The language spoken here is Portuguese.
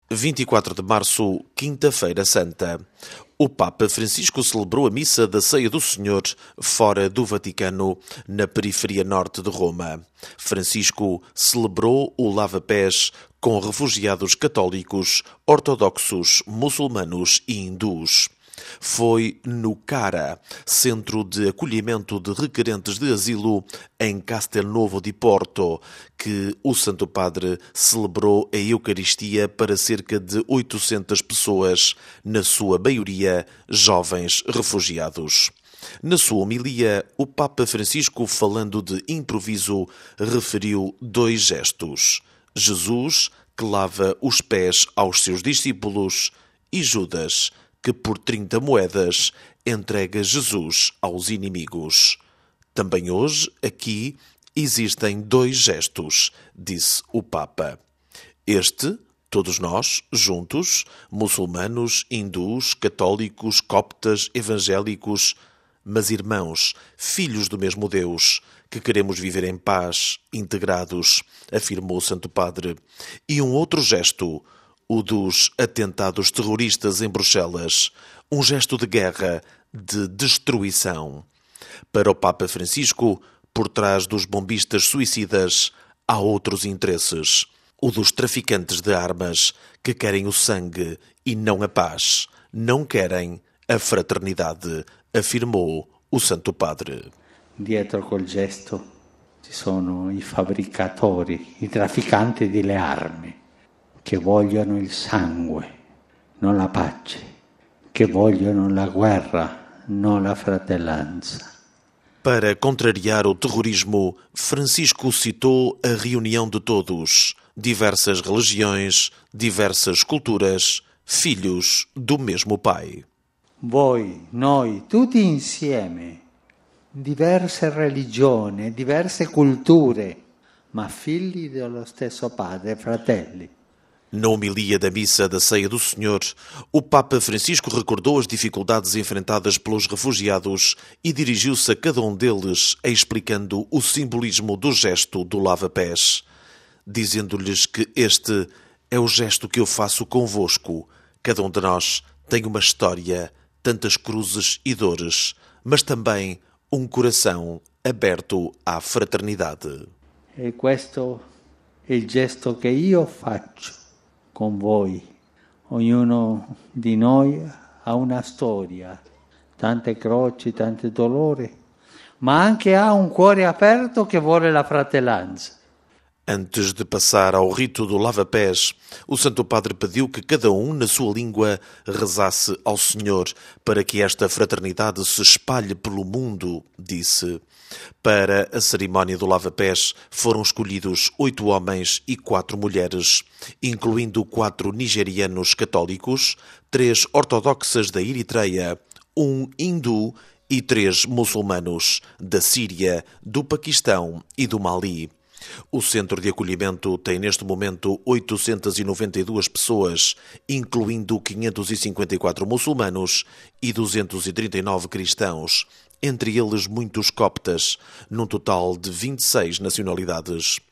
24 de março, Quinta-feira Santa. O Papa Francisco celebrou a missa da Ceia do Senhor fora do Vaticano, na periferia norte de Roma. Francisco celebrou o lava-pés com refugiados católicos, ortodoxos, muçulmanos e hindus. Foi no CARA, Centro de Acolhimento de Requerentes de Asilo, em Castelnuovo di Porto, que o Santo Padre celebrou a Eucaristia para cerca de 800 pessoas, na sua maioria jovens refugiados. Na sua homilia, o Papa Francisco, falando de improviso, referiu dois gestos: Jesus, que lava os pés aos seus discípulos, e Judas, que por 30 moedas entrega Jesus aos inimigos. Também hoje, aqui, existem dois gestos, disse o Papa. Este, todos nós, juntos, muçulmanos, hindus, católicos, coptas, evangélicos, mas irmãos, filhos do mesmo Deus, que queremos viver em paz, integrados, afirmou o Santo Padre. E um outro gesto, o dos atentados terroristas em Bruxelas, um gesto de guerra, de destruição. Para o Papa Francisco, por trás dos bombistas suicidas, há outros interesses. O dos traficantes de armas, que querem o sangue e não a paz. Não querem a fraternidade, afirmou o Santo Padre. Dietro quel gesto ci sono i fabbricatori, i trafficanti delle armi, che vogliono il sangue, non la pace, che vogliono la guerra, non la fratellanza. Para contrariar o terrorismo, Francisco citou a reunião de todos, diversas religiões, diversas culturas, filhos do mesmo Pai. Voi, noi, tutti insieme, diverse religioni, diverse culture, ma figli dello stesso Padre, fratelli. Na homilia da missa da Ceia do Senhor, o Papa Francisco recordou as dificuldades enfrentadas pelos refugiados e dirigiu-se a cada um deles, explicando o simbolismo do gesto do lava-pés, dizendo-lhes que este é o gesto que eu faço convosco. Cada um de nós tem uma história, tantas cruzes e dores, mas também um coração aberto à fraternidade. E questo è il gesto che io faccio con voi. Ognuno di noi ha una storia, tante croci, tanti dolori, ma anche ha un cuore aperto che vuole la fratellanza. Antes de passar ao rito do lava-pés, o Santo Padre pediu que cada um, na sua língua, rezasse ao Senhor para que esta fraternidade se espalhe pelo mundo, disse. Para a cerimónia do lava-pés foram escolhidos 8 homens e 4 mulheres, incluindo 4 nigerianos católicos, 3 ortodoxas da Eritreia, 1 hindu e 3 muçulmanos da Síria, do Paquistão e do Mali. O centro de acolhimento tem neste momento 892 pessoas, incluindo 554 muçulmanos e 239 cristãos, entre eles muitos coptas, num total de 26 nacionalidades.